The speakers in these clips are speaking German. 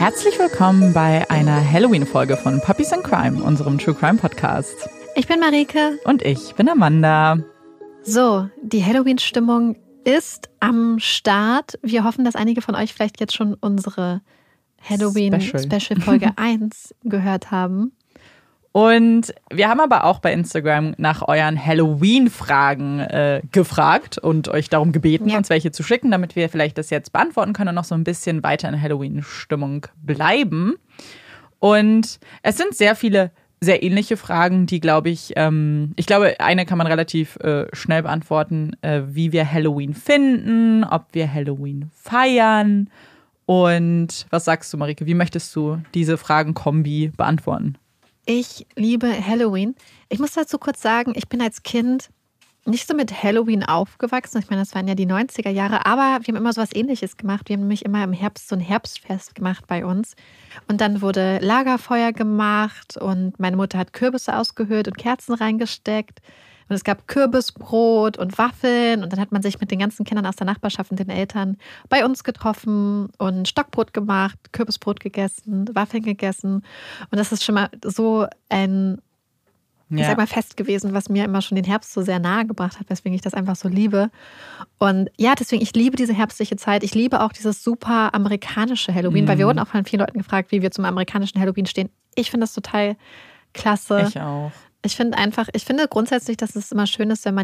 Herzlich willkommen bei einer Halloween-Folge von Puppies and Crime, unserem True Crime Podcast. Ich bin Marike. Und ich bin Amanda. So, die Halloween-Stimmung ist am Start. Wir hoffen, dass einige von euch vielleicht jetzt schon unsere Halloween-Special-Folge 1 gehört haben. Und wir haben aber auch bei Instagram nach euren Halloween-Fragen gefragt und euch darum gebeten, uns welche zu schicken, damit wir vielleicht das jetzt beantworten können und noch so ein bisschen weiter in Halloween-Stimmung bleiben. Und es sind sehr viele sehr ähnliche Fragen, die, glaube ich glaube, eine kann man relativ schnell beantworten, wie wir Halloween finden, ob wir Halloween feiern. Und was sagst du, Marike, wie möchtest du diese Fragen-Kombi beantworten? Ich liebe Halloween. Ich muss dazu kurz sagen, ich bin als Kind nicht so mit Halloween aufgewachsen. Ich meine, das waren ja die 90er Jahre, aber wir haben immer so was Ähnliches gemacht. Wir haben nämlich immer im Herbst so ein Herbstfest gemacht bei uns. Und dann wurde Lagerfeuer gemacht und meine Mutter hat Kürbisse ausgehöhlt und Kerzen reingesteckt. Und es gab Kürbisbrot und Waffeln und dann hat man sich mit den ganzen Kindern aus der Nachbarschaft und den Eltern bei uns getroffen und Stockbrot gemacht, Kürbisbrot gegessen, Waffeln gegessen. Und das ist schon mal so ein, ich sag mal, Fest gewesen, was mir immer schon den Herbst so sehr nahe gebracht hat, weswegen ich das einfach so liebe. Und ja, deswegen, ich liebe diese herbstliche Zeit. Ich liebe auch dieses super amerikanische Halloween, weil wir wurden auch von vielen Leuten gefragt, wie wir zum amerikanischen Halloween stehen. Ich finde das total klasse. Ich auch. Ich finde grundsätzlich, dass es immer schön ist, wenn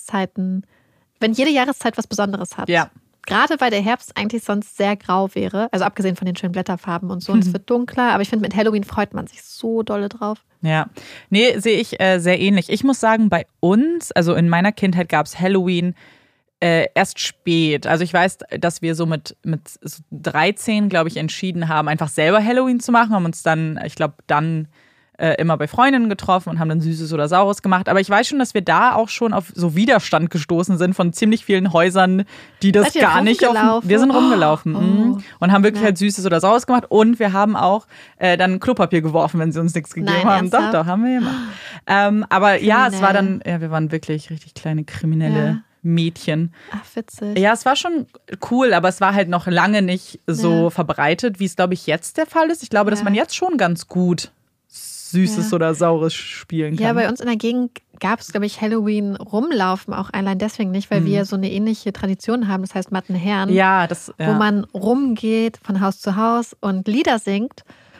jede Jahreszeit was Besonderes hat. Ja. Gerade weil der Herbst eigentlich sonst sehr grau wäre, also abgesehen von den schönen Blätterfarben und so, und es wird dunkler, aber ich finde, mit Halloween freut man sich so dolle drauf. Ja, nee, sehe ich sehr ähnlich. Ich muss sagen, bei uns, also in meiner Kindheit gab es Halloween erst spät. Also ich weiß, dass wir so mit 13, glaube ich, entschieden haben, einfach selber Halloween zu machen, haben uns dann, ich glaube, immer bei Freundinnen getroffen und haben dann Süßes oder Saures gemacht. Aber ich weiß schon, dass wir da auch schon auf so Widerstand gestoßen sind von ziemlich vielen Häusern, die das gar nicht wir sind rumgelaufen und haben wirklich halt Süßes oder Saures gemacht. Und wir haben auch dann Klopapier geworfen, wenn sie uns nichts gegeben haben. Ernsthaft? Doch, haben wir gemacht. Aber ja, es war dann, wir waren wirklich richtig kleine kriminelle Mädchen. Ach, witzig. Ja, es war schon cool, aber es war halt noch lange nicht so verbreitet, wie es, glaube ich, jetzt der Fall ist. Ich glaube, dass man jetzt schon ganz gut Süßes oder Saures spielen kann. Ja, bei uns in der Gegend gab es, glaube ich, Halloween rumlaufen auch allein deswegen nicht, weil wir so eine ähnliche Tradition haben, das heißt Mattenherren, wo man rumgeht von Haus zu Haus und Lieder singt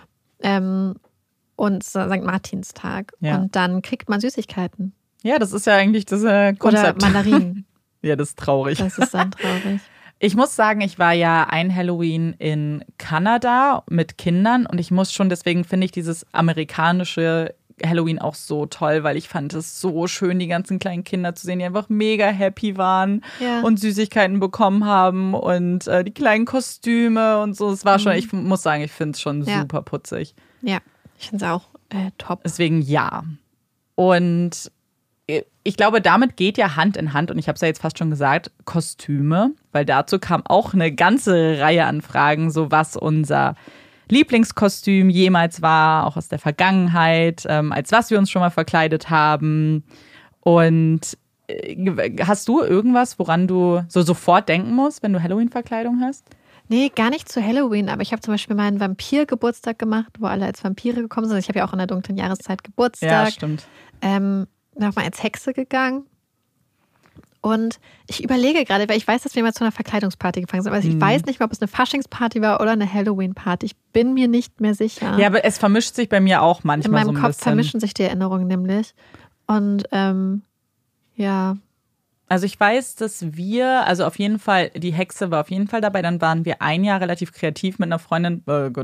und St. Martinstag und dann kriegt man Süßigkeiten. Ja, das ist ja eigentlich das Konzept. Oder Mandarinen. Ja, das ist traurig. Das ist dann traurig. Ich muss sagen, ich war ja ein Halloween in Kanada mit Kindern und ich muss schon, deswegen finde ich dieses amerikanische Halloween auch so toll, weil ich fand es so schön, die ganzen kleinen Kinder zu sehen, die einfach mega happy waren und Süßigkeiten bekommen haben und die kleinen Kostüme und so. Es war schon, ich muss sagen, ich finde es schon super putzig. Ja, ich finde es auch top. Deswegen ja. Und ich glaube, damit geht ja Hand in Hand, und ich habe es ja jetzt fast schon gesagt, Kostüme, weil dazu kam auch eine ganze Reihe an Fragen, so was unser Lieblingskostüm jemals war, auch aus der Vergangenheit, als was wir uns schon mal verkleidet haben. Und hast du irgendwas, woran du so sofort denken musst, wenn du Halloween-Verkleidung hast? Nee, gar nicht zu Halloween, aber ich habe zum Beispiel meinen Vampir-Geburtstag gemacht, wo alle als Vampire gekommen sind. Ich habe ja auch in der dunklen Jahreszeit Geburtstag. Ja, stimmt. Nochmal als Hexe gegangen. Und ich überlege gerade, weil ich weiß, dass wir mal zu einer Verkleidungsparty gefangen sind, aber ich weiß nicht mehr, ob es eine Faschingsparty war oder eine Halloween-Party. Ich bin mir nicht mehr sicher. Ja, aber es vermischt sich bei mir auch manchmal so ein bisschen. In meinem Kopf vermischen sich die Erinnerungen nämlich. Und ja. Also ich weiß, dass also auf jeden Fall, die Hexe war auf jeden Fall dabei. Dann waren wir ein Jahr relativ kreativ mit einer Freundin,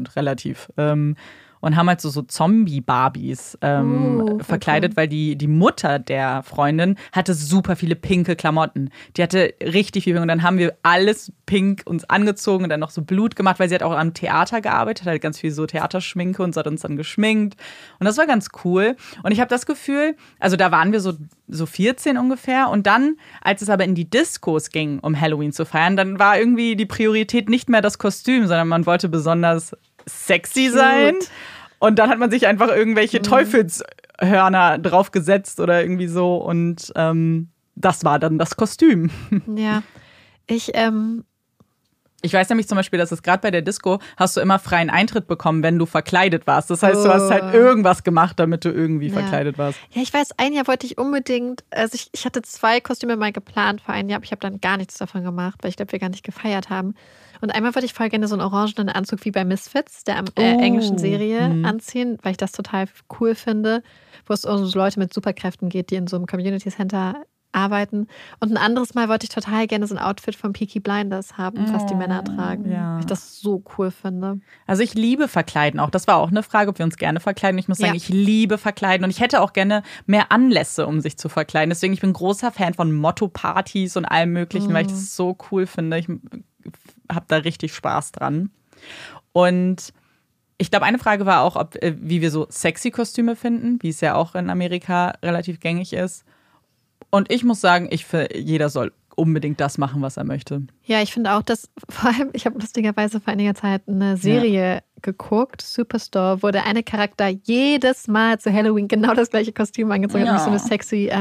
und haben halt so Zombie-Barbies verkleidet, weil die Mutter der Freundin hatte super viele pinke Klamotten. Die hatte richtig viel Pink und dann haben wir alles pink uns angezogen und dann noch so Blut gemacht, weil sie hat auch am Theater gearbeitet, hat ganz viel so Theaterschminke und so hat uns dann geschminkt. Und das war ganz cool. Und ich habe das Gefühl, also da waren wir so 14 ungefähr und dann, als es aber in die Diskos ging, um Halloween zu feiern, dann war irgendwie die Priorität nicht mehr das Kostüm, sondern man wollte besonders sexy sein. Und dann hat man sich einfach irgendwelche Teufelshörner draufgesetzt oder irgendwie so. Und das war dann das Kostüm. Ja, ich Ich weiß nämlich zum Beispiel, dass es gerade bei der Disco hast du immer freien Eintritt bekommen, wenn du verkleidet warst. Das heißt, du hast halt irgendwas gemacht, damit du irgendwie verkleidet warst. Ja, ich weiß, ein Jahr wollte ich unbedingt, also ich hatte 2 Kostüme mal geplant für ein Jahr, aber ich habe dann gar nichts davon gemacht, weil ich glaube, wir gar nicht gefeiert haben. Und einmal wollte ich voll gerne so einen orangenen Anzug wie bei Misfits, der englischen Serie, anziehen, weil ich das total cool finde, wo es um so Leute mit Superkräften geht, die in so einem Community Center arbeiten. Und ein anderes Mal wollte ich total gerne so ein Outfit von Peaky Blinders haben, was die Männer tragen. Weil ich das so cool finde. Also ich liebe Verkleiden auch. Das war auch eine Frage, ob wir uns gerne verkleiden. Ich muss sagen, ich liebe Verkleiden. Und ich hätte auch gerne mehr Anlässe, um sich zu verkleiden. Deswegen, ich bin großer Fan von Motto-Partys und allem Möglichen, weil ich das so cool finde. Ich habe da richtig Spaß dran. Und ich glaube, eine Frage war auch, wie wir so sexy Kostüme finden, wie es ja auch in Amerika relativ gängig ist. Und ich muss sagen, jeder soll unbedingt das machen, was er möchte. Ja, ich finde auch, dass vor allem, ich habe lustigerweise vor einiger Zeit eine Serie geguckt, Superstore, wo der eine Charakter jedes Mal zu Halloween genau das gleiche Kostüm angezogen hat. So eine sexy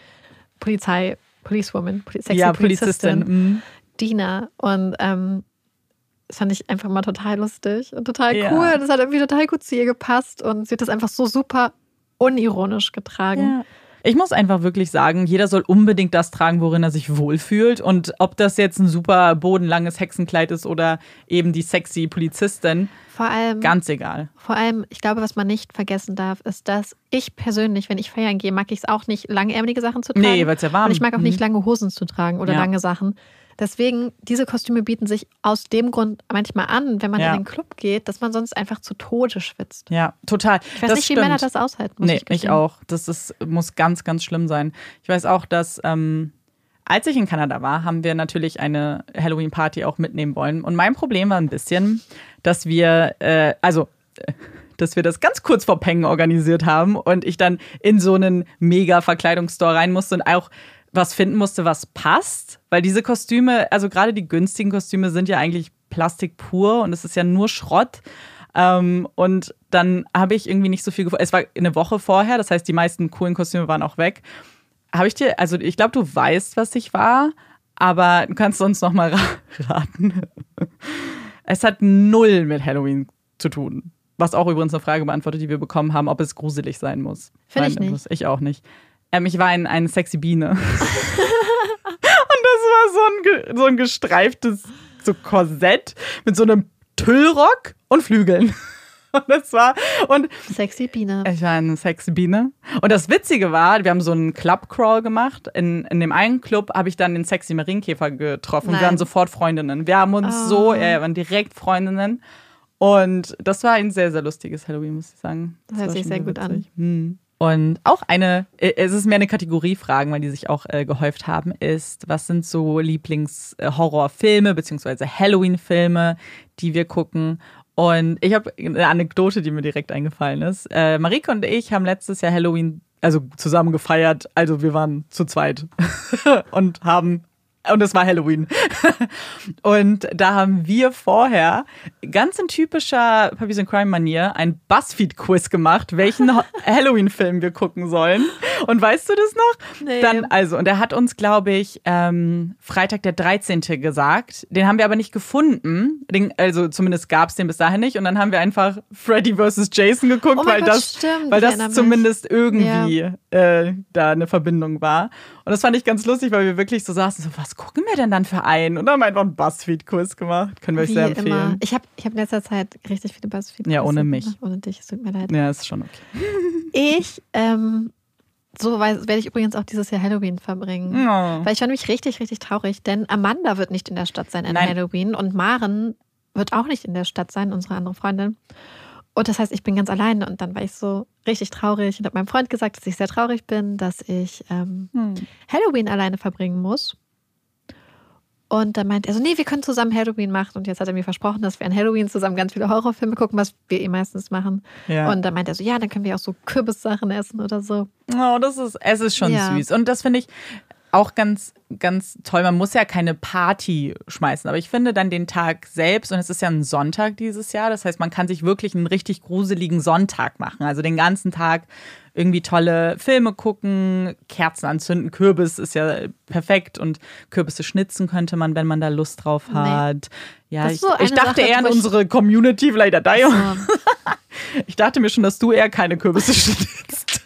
Policewoman, sexy Polizistin, Dina. Und das fand ich einfach mal total lustig und total cool. Das hat irgendwie total gut zu ihr gepasst und sie hat das einfach so super unironisch getragen. Ja. Ich muss einfach wirklich sagen, jeder soll unbedingt das tragen, worin er sich wohlfühlt. Und ob das jetzt ein super bodenlanges Hexenkleid ist oder eben die sexy Polizistin, vor allem, ganz egal. Vor allem, ich glaube, was man nicht vergessen darf, ist, dass ich persönlich, wenn ich feiern gehe, mag ich es auch nicht, langärmelige Sachen zu tragen. Nee, weil es ja warm ist. Und ich mag auch nicht lange Hosen zu tragen oder lange Sachen. Deswegen, diese Kostüme bieten sich aus dem Grund manchmal an, wenn man in den Club geht, dass man sonst einfach zu Tode schwitzt. Ja, total. Ich weiß nicht, wie Männer das aushalten. Ich auch. Muss ganz, ganz schlimm sein. Ich weiß auch, dass als ich in Kanada war, haben wir natürlich eine Halloween-Party auch mitnehmen wollen. Und mein Problem war ein bisschen, dass wir das ganz kurz vor Pengen organisiert haben und ich dann in so einen Mega-Verkleidungsstore rein musste und auch was finden musste, was passt. Weil diese Kostüme, also gerade die günstigen Kostüme sind ja eigentlich Plastik pur und es ist ja nur Schrott. Und dann habe ich irgendwie nicht so viel gefunden. Es war eine Woche vorher, das heißt, die meisten coolen Kostüme waren auch weg. Ich glaube, du weißt, was ich war, aber du kannst sonst noch mal raten. Es hat 0 mit Halloween zu tun. Was auch übrigens eine Frage beantwortet, die wir bekommen haben, ob es gruselig sein muss. Finde ich nicht. Ich auch nicht. Ich war eine sexy Biene. Und das war so ein gestreiftes Korsett mit so einem Tüllrock und Flügeln. Und sexy Biene. Ich war eine sexy Biene. Und das Witzige war, wir haben so einen Club-Crawl gemacht. In dem einen Club habe ich dann den sexy Marienkäfer getroffen. Und wir waren sofort Freundinnen. Wir haben uns waren direkt Freundinnen. Und das war ein sehr, sehr lustiges Halloween, muss ich sagen. Das hört sich sehr gut an. Und auch es ist mehr eine Kategoriefragen, weil die sich auch gehäuft haben, ist, was sind so Lieblings-Horrorfilme beziehungsweise Halloween-Filme, die wir gucken? Und ich habe eine Anekdote, die mir direkt eingefallen ist. Marike und ich haben letztes Jahr Halloween zusammen gefeiert. Also wir waren zu zweit und es war Halloween. Und da haben wir vorher ganz in typischer Puppies and Crime-Manier ein BuzzFeed-Quiz gemacht, welchen Halloween-Film wir gucken sollen. Und weißt du das noch? Nee. Und er hat uns, glaube ich, Freitag der 13. gesagt. Den haben wir aber nicht gefunden. Zumindest gab es den bis dahin nicht. Und dann haben wir einfach Freddy vs. Jason geguckt, weil das zumindest irgendwie da eine Verbindung war. Und das fand ich ganz lustig, weil wir wirklich so saßen, so, was gucken wir denn dann für einen? Und dann haben wir einfach einen BuzzFeed-Quiz gemacht. Können wir euch sehr empfehlen. Immer. Ich hab in letzter Zeit richtig viele BuzzFeed-Quiz. Ja, ohne mich. Ohne dich, es tut mir leid. Ja, ist schon okay. Werde ich übrigens auch dieses Jahr Halloween verbringen. Oh. Weil ich war nämlich richtig, richtig traurig, denn Amanda wird nicht in der Stadt sein an Halloween und Maren wird auch nicht in der Stadt sein, unsere andere Freundin. Und das heißt, ich bin ganz alleine und dann war ich so richtig traurig und habe meinem Freund gesagt, dass ich sehr traurig bin, dass ich Halloween alleine verbringen muss. Und dann meinte er so, nee, wir können zusammen Halloween machen. Und jetzt hat er mir versprochen, dass wir an Halloween zusammen ganz viele Horrorfilme gucken, was wir meistens machen. Ja. Und dann meinte er so, ja, dann können wir auch so Kürbissachen essen oder so. Oh, es ist schon süß. Und das finde ich, auch ganz, ganz toll. Man muss ja keine Party schmeißen, aber ich finde dann den Tag selbst, und es ist ja ein Sonntag dieses Jahr, das heißt, man kann sich wirklich einen richtig gruseligen Sonntag machen. Also den ganzen Tag irgendwie tolle Filme gucken, Kerzen anzünden, Kürbis ist ja perfekt und Kürbisse schnitzen könnte man, wenn man da Lust drauf hat. Nee. Ja, ich dachte eher an unsere Community, vielleicht da. So. Ich dachte mir schon, dass du eher keine Kürbisse schnitzt.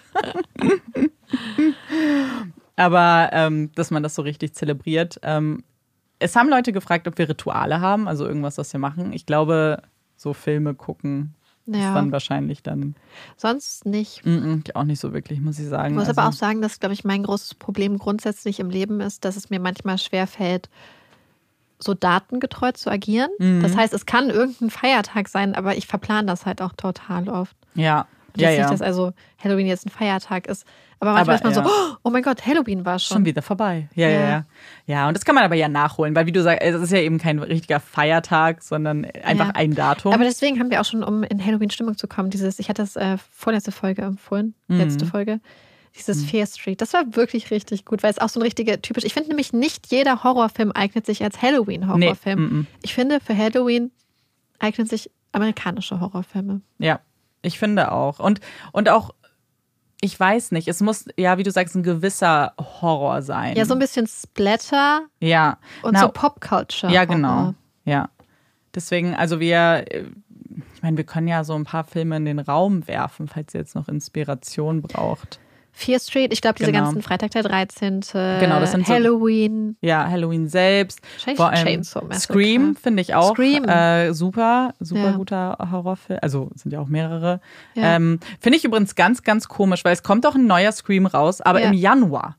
Aber dass man das so richtig zelebriert. Es haben Leute gefragt, ob wir Rituale haben, also irgendwas, was wir machen. Ich glaube, so Filme gucken ist dann wahrscheinlich dann. Sonst nicht. Auch nicht so wirklich, muss ich sagen. Ich muss aber auch sagen, dass, glaube ich, mein großes Problem grundsätzlich im Leben ist, dass es mir manchmal schwerfällt, so datengetreu zu agieren. Das heißt, es kann irgendein Feiertag sein, aber ich verplane das halt auch total oft. Ja. Nicht, dass also Halloween jetzt ein Feiertag ist. Aber manchmal ist man so, oh mein Gott, Halloween war schon. Schon wieder vorbei. Ja. Und das kann man aber ja nachholen, weil wie du sagst, es ist ja eben kein richtiger Feiertag, sondern einfach ein Datum. Aber deswegen haben wir auch schon, um in Halloween-Stimmung zu kommen, ich hatte das vorletzte Folge empfohlen, letzte Folge, dieses Fear Street. Das war wirklich richtig gut, weil es auch so ein richtiger, typisch, ich finde nämlich nicht jeder Horrorfilm eignet sich als Halloween-Horrorfilm. Nee. Ich finde, für Halloween eignen sich amerikanische Horrorfilme. Ja. Ich finde auch. Und auch, ich weiß nicht, es muss, ja, wie du sagst, ein gewisser Horror sein. Ja, so ein bisschen Splatter. Ja. Und so Popculture. Ja, genau. Ja. Deswegen, also ich meine, wir können ja so ein paar Filme in den Raum werfen, falls ihr jetzt noch Inspiration braucht. Fear Street, ich glaube, diese ganzen Freitag der 13. Genau, das sind Halloween. So, ja, Halloween selbst. Vor allem Scream finde ich auch super ja. Guter Horrorfilm. Also sind ja auch mehrere. Ja. Finde ich übrigens ganz, ganz komisch, weil es kommt auch ein neuer Scream raus, aber im Januar.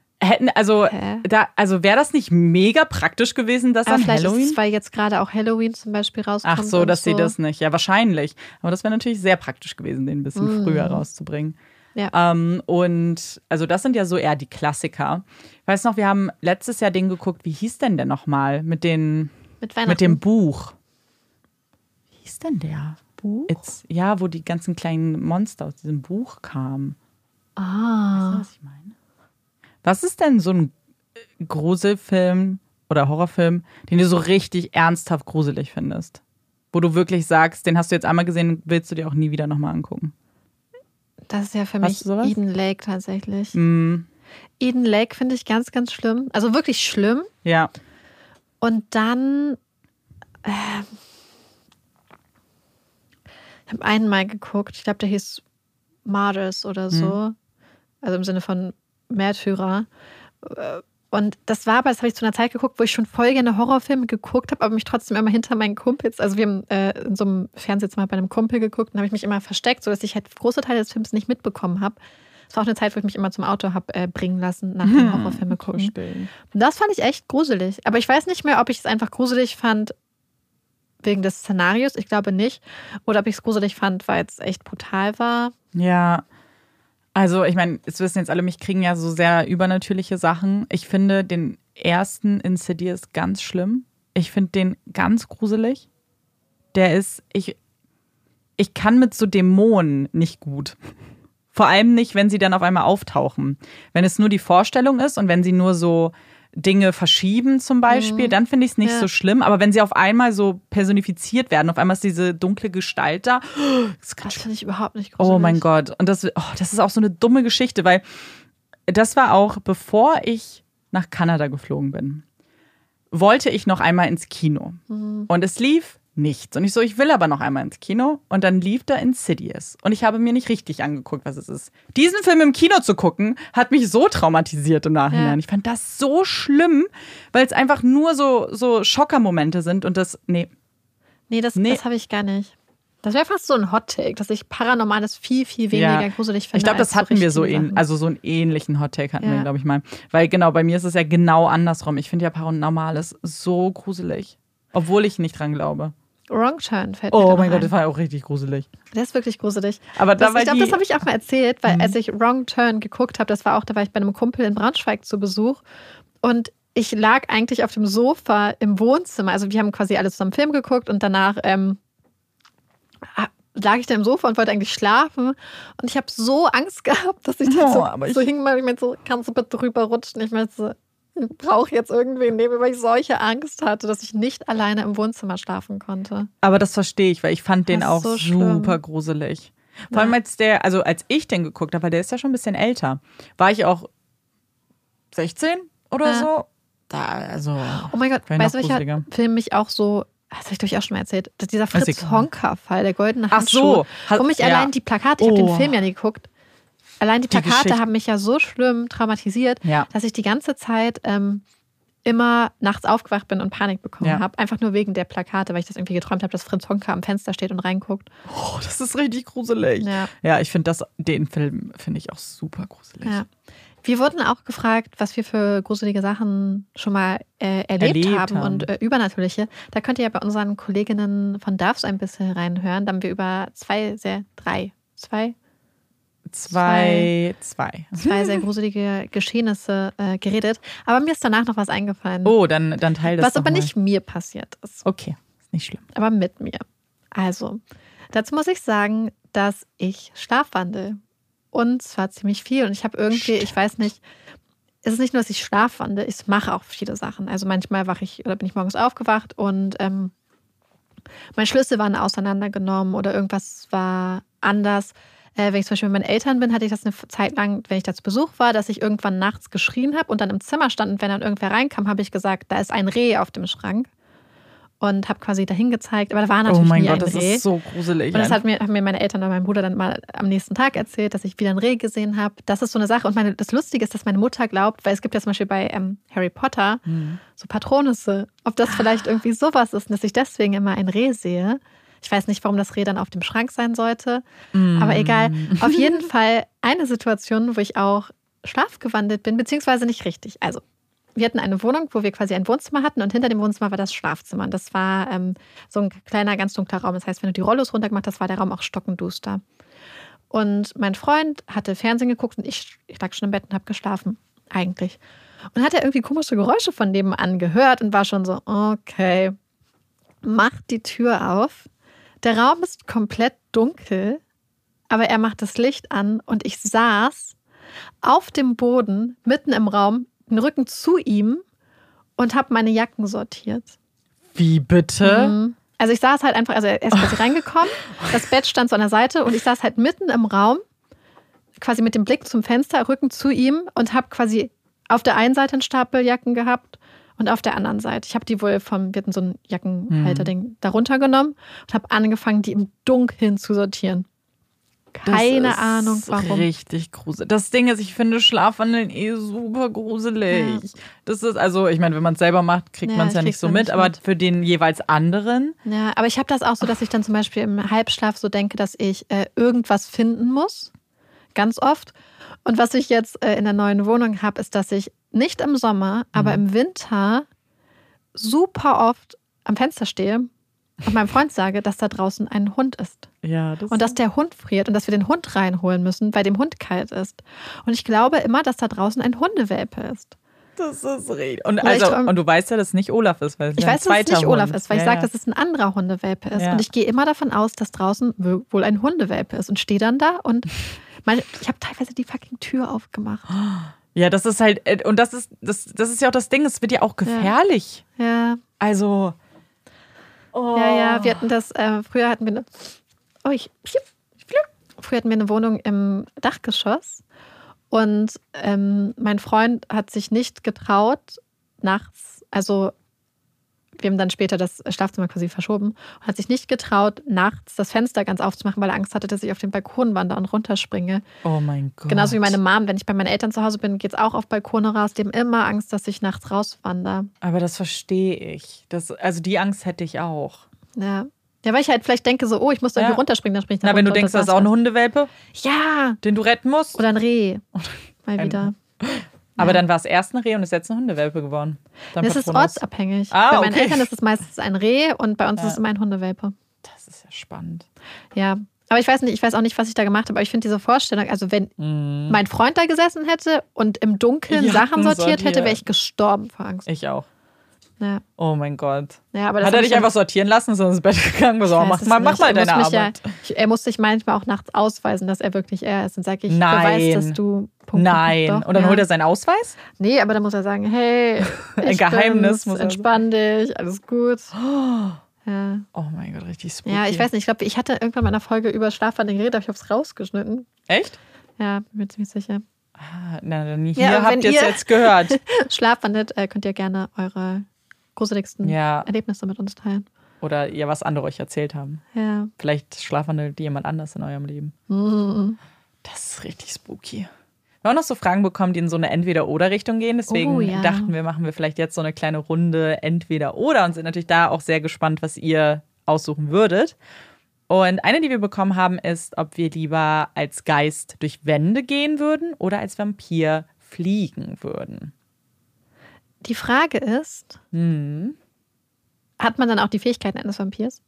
Wäre das nicht mega praktisch gewesen, dass an vielleicht Halloween? Ist es, weil jetzt gerade auch Halloween zum Beispiel rauskommt. Ach so, dass sie das nicht. Ja, wahrscheinlich. Aber das wäre natürlich sehr praktisch gewesen, den ein bisschen früher rauszubringen. Ja. Und also das sind ja so eher die Klassiker. Ich weiß noch, wir haben letztes Jahr den geguckt, wie hieß denn der nochmal? Mit dem Buch. Wie hieß denn der? Buch? Wo die ganzen kleinen Monster aus diesem Buch kamen. Weißt du, was ich meine? Was ist denn so ein Gruselfilm oder Horrorfilm, den du so richtig ernsthaft gruselig findest? Wo du wirklich sagst, den hast du jetzt einmal gesehen, willst du dir auch nie wieder nochmal angucken? Das ist ja für mich Eden Lake tatsächlich. Eden Lake finde ich ganz, ganz schlimm. Also wirklich schlimm. Ja. Und dann ich habe einen mal geguckt, ich glaube, der hieß Martyrs oder so. Also im Sinne von Märtyrer. Und das habe ich zu einer Zeit geguckt, wo ich schon voll gerne Horrorfilme geguckt habe, aber mich trotzdem immer hinter meinen Kumpels, also wir haben in so einem Fernsehzimmer bei einem Kumpel geguckt und habe ich mich immer versteckt, sodass ich halt große Teile des Films nicht mitbekommen habe. Das war auch eine Zeit, wo ich mich immer zum Auto habe bringen lassen, nach dem Horrorfilme gucken. Verstehen. Und das fand ich echt gruselig. Aber ich weiß nicht mehr, ob ich es einfach gruselig fand wegen des Szenarios, ich glaube nicht. Oder ob ich es gruselig fand, weil es echt brutal war. Ja. Also, ich meine, es wissen jetzt alle, mich kriegen ja so sehr übernatürliche Sachen. Ich finde den ersten Insidious ganz schlimm. Ich finde den ganz gruselig. Ich kann mit so Dämonen nicht gut. Vor allem nicht, wenn sie dann auf einmal auftauchen. Wenn es nur die Vorstellung ist und wenn sie nur so Dinge verschieben zum Beispiel, dann finde ich es nicht so schlimm. Aber wenn sie auf einmal so personifiziert werden, auf einmal ist diese dunkle Gestalt da. Das finde ich überhaupt nicht gruselig. Oh mein Gott. Und das ist auch so eine dumme Geschichte, weil das war auch, bevor ich nach Kanada geflogen bin, wollte ich noch einmal ins Kino. Und es lief nichts. Und ich will aber noch einmal ins Kino. Und dann lief da Insidious. Und ich habe mir nicht richtig angeguckt, was es ist. Diesen Film im Kino zu gucken, hat mich so traumatisiert im Nachhinein. Ja. Ich fand das so schlimm, weil es einfach nur so Schockermomente sind. Und das habe ich gar nicht. Das wäre fast so ein Hot-Take, dass ich Paranormales viel, viel weniger gruselig finde. Ich glaube, das hatten wir so einen ähnlichen Hot-Take hatten wir, glaube ich mal. Weil genau, bei mir ist es ja genau andersrum. Ich finde ja Paranormales so gruselig. Obwohl ich nicht dran glaube. Wrong Turn fällt mir Oh mein Gott, das war ja auch richtig gruselig. Der ist wirklich gruselig. Aber ich glaube, das habe ich auch mal erzählt, weil als ich Wrong Turn geguckt habe, da war ich bei einem Kumpel in Braunschweig zu Besuch und ich lag eigentlich auf dem Sofa im Wohnzimmer. Also wir haben quasi alle zusammen Film geguckt und danach lag ich da im Sofa und wollte eigentlich schlafen. Und ich habe so Angst gehabt, dass ich dann so hing mal, ich meinte so, kannst du bitte rüberrutschen? Ich meinte so, ich brauche jetzt irgendwen neben mir, weil ich solche Angst hatte, dass ich nicht alleine im Wohnzimmer schlafen konnte. Aber das verstehe ich, weil ich fand den auch so super gruselig. Vor allem als ich den geguckt habe, weil der ist ja schon ein bisschen älter, war ich auch 16 oder so. Oh mein Gott, weißt du, welcher Film mich auch so, das habe ich glaube ich auch schon mal erzählt, dieser Fritz-Honka-Fall, der goldene Handschuh. Ach so. Wo mich allein die Plakate, ich habe den Film ja nie geguckt, allein die Plakate haben mich ja so schlimm traumatisiert, dass ich die ganze Zeit immer nachts aufgewacht bin und Panik bekommen habe. Einfach nur wegen der Plakate, weil ich das irgendwie geträumt habe, dass Fritz Honka am Fenster steht und reinguckt. Oh, das ist richtig gruselig. Ja, ich finde den Film finde ich auch super gruselig. Ja. Wir wurden auch gefragt, was wir für gruselige Sachen schon mal erlebt haben und übernatürliche. Da könnt ihr ja bei unseren Kolleginnen von DAFS ein bisschen reinhören. Da haben wir über zwei sehr gruselige Geschehnisse geredet. Aber mir ist danach noch was eingefallen. Oh, dann teil das. Was aber nicht mir passiert ist. Okay, ist nicht schlimm. Aber mit mir. Also, dazu muss ich sagen, dass ich schlafwandel. Und zwar ziemlich viel. Und ich habe irgendwie, ich weiß nicht, es ist nicht nur, dass ich schlafwandel, ich mache auch viele Sachen. Also manchmal bin ich morgens aufgewacht und meine Schlüssel waren auseinandergenommen oder irgendwas war anders. Wenn ich zum Beispiel mit meinen Eltern bin, hatte ich das eine Zeit lang, wenn ich da zu Besuch war, dass ich irgendwann nachts geschrien habe und dann im Zimmer stand und wenn dann irgendwer reinkam, habe ich gesagt, da ist ein Reh auf dem Schrank. Und habe quasi dahin gezeigt, aber da war natürlich nie ein Reh. Oh mein Gott, das ist so gruselig. Und das haben mir meine Eltern oder mein Bruder dann mal am nächsten Tag erzählt, dass ich wieder ein Reh gesehen habe. Das ist so eine Sache. Und das Lustige ist, dass meine Mutter glaubt, weil es gibt ja zum Beispiel bei Harry Potter so Patronusse, ob das vielleicht irgendwie sowas ist, dass ich deswegen immer ein Reh sehe. Ich weiß nicht, warum das Reh dann auf dem Schrank sein sollte, aber egal. Auf jeden Fall eine Situation, wo ich auch schlafgewandelt bin, beziehungsweise nicht richtig. Also wir hatten eine Wohnung, wo wir quasi ein Wohnzimmer hatten und hinter dem Wohnzimmer war das Schlafzimmer. Und das war so ein kleiner, ganz dunkler Raum. Das heißt, wenn du die Rollos runtergemacht hast, war der Raum auch stockenduster. Und mein Freund hatte Fernsehen geguckt und ich lag schon im Bett und habe geschlafen, eigentlich. Und hat er irgendwie komische Geräusche von nebenan gehört und war schon so, okay, mach die Tür auf. Der Raum ist komplett dunkel, aber er macht das Licht an und ich saß auf dem Boden, mitten im Raum, den Rücken zu ihm und habe meine Jacken sortiert. Wie bitte? Also ich saß halt einfach, also er ist quasi reingekommen, das Bett stand so an der Seite und ich saß halt mitten im Raum, quasi mit dem Blick zum Fenster, Rücken zu ihm und habe quasi auf der einen Seite einen Stapel Jacken gehabt und auf der anderen Seite. Ich habe die wohl wir hatten so ein Jackenhalterding darunter genommen und habe angefangen, die im Dunkeln zu sortieren. Keine Ahnung, warum. Richtig gruselig. Das Ding ist, ich finde Schlafwandeln super gruselig. Ja. Das ist, also, ich meine, wenn man es selber macht, kriegt man es ja nicht so mit, aber für den jeweils anderen. Ja, aber ich habe das auch so, dass ich dann zum Beispiel im Halbschlaf so denke, dass ich irgendwas finden muss. Ganz oft. Und was ich jetzt in der neuen Wohnung habe, ist, dass ich nicht im Sommer, aber im Winter super oft am Fenster stehe und meinem Freund sage, dass da draußen ein Hund ist. Ja, und dass der Hund friert und dass wir den Hund reinholen müssen, weil dem Hund kalt ist. Und ich glaube immer, dass da draußen ein Hundewelpe ist. Das ist richtig. Und du weißt ja, dass es nicht Olaf ist. Weil ich weiß, dass es nicht Olaf ist, weil ich sage, dass es ein anderer Hundewelpe ist. Ja. Und ich gehe immer davon aus, dass draußen wohl ein Hundewelpe ist. Und stehe dann da und ich habe teilweise die fucking Tür aufgemacht. Ja, das ist halt, und das ist ja auch das Ding, es wird ja auch gefährlich. Ja. Also. Oh. Ja, wir hatten das, früher hatten wir eine Wohnung im Dachgeschoss und mein Freund hat sich nicht getraut, nachts, also wir haben dann später das Schlafzimmer quasi verschoben und hat sich nicht getraut, nachts das Fenster ganz aufzumachen, weil er Angst hatte, dass ich auf den Balkon wandere und runterspringe. Oh mein Gott. Genauso wie meine Mom, wenn ich bei meinen Eltern zu Hause bin, geht es auch auf Balkone raus. Die haben immer Angst, dass ich nachts rauswandere. Aber das verstehe ich. Also die Angst hätte ich auch. Ja. Ja, weil ich halt vielleicht denke so, ich muss da irgendwie runterspringen, dann springe ich da runter. Wenn du denkst, das ist auch eine Hundewelpe? Ja. Den du retten musst? Oder ein Reh. Mal wieder. Aber dann war es erst ein Reh und ist jetzt eine Hundewelpe geworden. Das ist ortsabhängig. Bei meinen Eltern ist es meistens ein Reh und bei uns ist es immer ein Hundewelpe. Das ist ja spannend. Ja. Aber ich weiß auch nicht, was ich da gemacht habe, aber ich finde diese Vorstellung, also wenn mein Freund da gesessen hätte und im Dunkeln Sachen sortiert hätte, wäre ich gestorben vor Angst. Ich auch. Ja. Oh mein Gott. Ja, aber das hat er dich einfach sortieren lassen, ist ins Bett gegangen? So, mach mal deine Arbeit. Er muss sich manchmal auch nachts ausweisen, dass er wirklich er ist. Dann sage ich, Nein. beweis, dass du... Nein. Und dann holt er seinen Ausweis? Nee, aber dann muss er sagen, hey, ein Geheimnis muss entspann dich, alles gut. Ja. Oh mein Gott, richtig spooky. Ja, ich weiß nicht, ich glaube, ich hatte irgendwann mal in einer Folge über Schlafwandeln geredet, aber ich habe es rausgeschnitten. Echt? Ja, bin mir ziemlich sicher. Na, dann hier habt ihr es jetzt gehört. Schlafwandelt, könnt ihr gerne eure gruseligsten Erlebnisse mit uns teilen. Oder ihr was andere euch erzählt haben. Ja. Vielleicht schlafwandelt jemand anders in eurem Leben. Mhm. Das ist richtig spooky. Wir haben auch noch so Fragen bekommen, die in so eine Entweder-Oder-Richtung gehen. Deswegen dachten wir, machen wir vielleicht jetzt so eine kleine Runde Entweder-Oder und sind natürlich da auch sehr gespannt, was ihr aussuchen würdet. Und eine, die wir bekommen haben, ist, ob wir lieber als Geist durch Wände gehen würden oder als Vampir fliegen würden. Die Frage ist, hat man dann auch die Fähigkeiten eines Vampirs?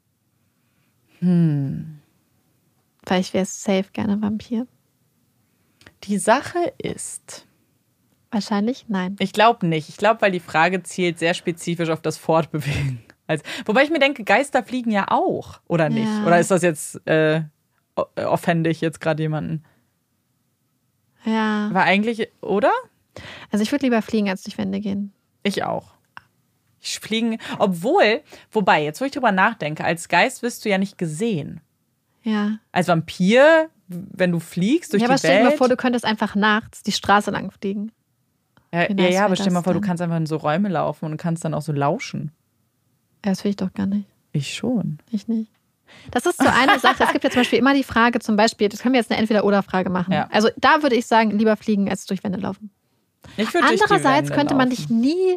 Weil ich wäre safe gerne Vampir. Die Sache ist... Wahrscheinlich nein. Ich glaube nicht. Ich glaube, weil die Frage zielt sehr spezifisch auf das Fortbewegen. Wobei ich mir denke, Geister fliegen ja auch, oder nicht? Ja. Oder ist das jetzt offende ich jetzt gerade jemanden? Ja. War eigentlich, oder? Also ich würde lieber fliegen, als durch Wände gehen. Ich auch. Fliegen, wobei, jetzt wo ich drüber nachdenke, als Geist wirst du ja nicht gesehen. Ja. Als Vampir, wenn du fliegst durch die Welt. Ja, aber stell dir mal vor, du könntest einfach nachts die Straße lang fliegen. Ja, aber stell dir mal vor, du kannst einfach in so Räume laufen und kannst dann auch so lauschen. Ja, das will ich doch gar nicht. Ich schon. Ich nicht. Das ist so eine Sache. Es gibt ja zum Beispiel immer die Frage, zum Beispiel, das können wir jetzt eine Entweder-Oder-Frage machen. Ja. Also da würde ich sagen, lieber fliegen, als durch Wände laufen. Andererseits könnte man dich nie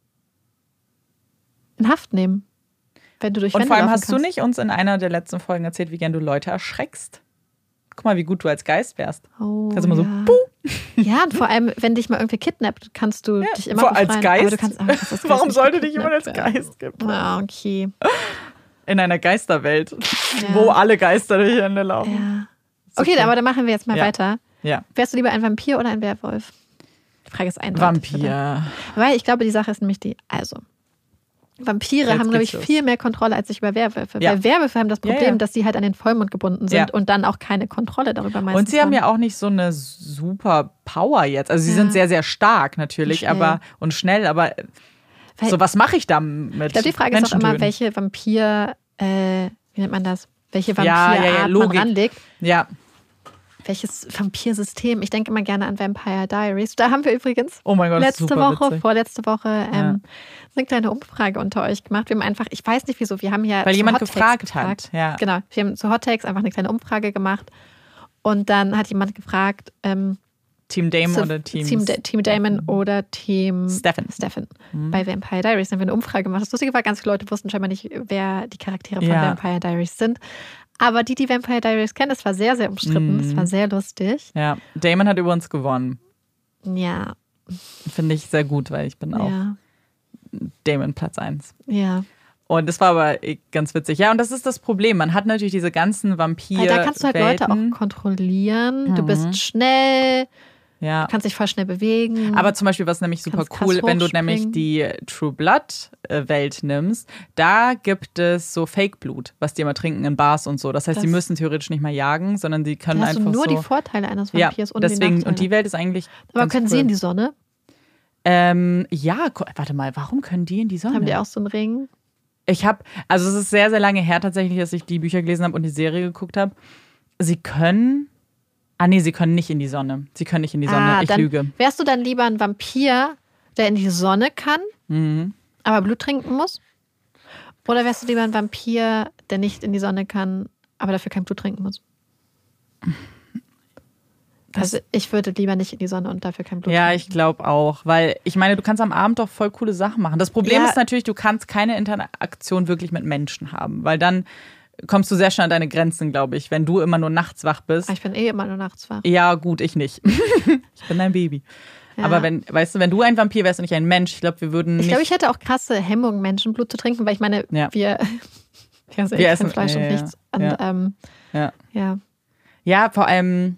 in Haft nehmen, wenn du durch Wände laufen kannst. Und vor allem hast du nicht uns in einer der letzten Folgen erzählt, wie gern du Leute erschreckst? Guck mal, wie gut du als Geist wärst. Oh, kannst immer so, Puh. Ja, und vor allem, wenn dich mal irgendwie kidnappt, kannst du dich immer befreien. Als Geist? Aber du kannst, warum sollte dich jemand als Geist geben? Ah, okay. In einer Geisterwelt, wo alle Geister durcheinander laufen. Ja. Okay, aber dann machen wir jetzt mal weiter. Ja. Wärst du lieber ein Vampir oder ein Werwolf? Die Frage ist eindeutig. Vampir. Oder? Weil ich glaube, die Sache ist nämlich Vampire haben, glaube ich, viel mehr Kontrolle als ich über Werwölfe. Ja. Weil Werwölfe haben das Problem, dass sie halt an den Vollmond gebunden sind und dann auch keine Kontrolle darüber meistens Und sie haben ja auch nicht so eine super Power jetzt. Also sie sind sehr, sehr stark natürlich, und schnell, aber so was mache ich damit? Ich glaube, die Frage ist auch immer, welche Vampir, wie nennt man das? Welche Vampirart man ranlegt. Ja. Welches Vampirsystem? Ich denke immer gerne an Vampire Diaries. Da haben wir übrigens vorletzte Woche eine kleine Umfrage unter euch gemacht. Wir haben einfach, ich weiß nicht wieso, wir haben ja weil jemand gefragt hat. Ja. Genau, wir haben zu Hot Takes einfach eine kleine Umfrage gemacht und dann hat jemand gefragt, Team Damon oder Team Damon oder Team Stefan. Bei Vampire Diaries haben wir eine Umfrage gemacht. Das Lustige war, ganz viele Leute wussten scheinbar nicht, wer die Charaktere von Vampire Diaries sind. Aber die Vampire Diaries kennen, das war sehr, sehr umstritten. Das war sehr lustig. Ja, Damon hat übrigens gewonnen. Ja. Finde ich sehr gut, weil ich bin auch Damon Platz 1. Ja. Und das war aber ganz witzig. Ja, und das ist das Problem. Man hat natürlich diese ganzen Vampir. Da kannst du halt Leute auch kontrollieren. Du bist schnell. Ja. Du kannst dich voll schnell bewegen. Aber zum Beispiel, was nämlich super cool, wenn du nämlich die True Blood Welt nimmst, da gibt es so Fake-Blut, was die immer trinken in Bars und so. Das heißt, die müssen theoretisch nicht mal jagen, sondern die können einfach so... nur die Vorteile eines Vampirs und deswegen, die Nachteile. und die Welt ist eigentlich Aber können sie in die Sonne? Warte mal, warum können die in die Sonne? Haben die auch so einen Ring? Also es ist sehr, sehr lange her tatsächlich, dass ich die Bücher gelesen habe und die Serie geguckt habe. Sie können nicht in die Sonne. Sie können nicht in die Sonne. Ich lüge. Wärst du dann lieber ein Vampir, der in die Sonne kann, aber Blut trinken muss? Oder wärst du lieber ein Vampir, der nicht in die Sonne kann, aber dafür kein Blut trinken muss? Also ich würde lieber nicht in die Sonne und dafür kein Blut trinken. Ja, ich glaube auch. Weil ich meine, du kannst am Abend doch voll coole Sachen machen. Das Problem ist natürlich, du kannst keine Interaktion wirklich mit Menschen haben. Weil dann kommst du sehr schnell an deine Grenzen, glaube ich, wenn du immer nur nachts wach bist. Ich bin immer nur nachts wach. Ja, gut, ich nicht. Ich bin ein Baby. Ja. Aber wenn du ein Vampir wärst und nicht ein Mensch, ich glaube, wir würden nicht... Ich glaube, ich hätte auch krasse Hemmungen, Menschenblut zu trinken, weil ich meine, wir essen Fleisch und nichts. Und, Ja, vor allem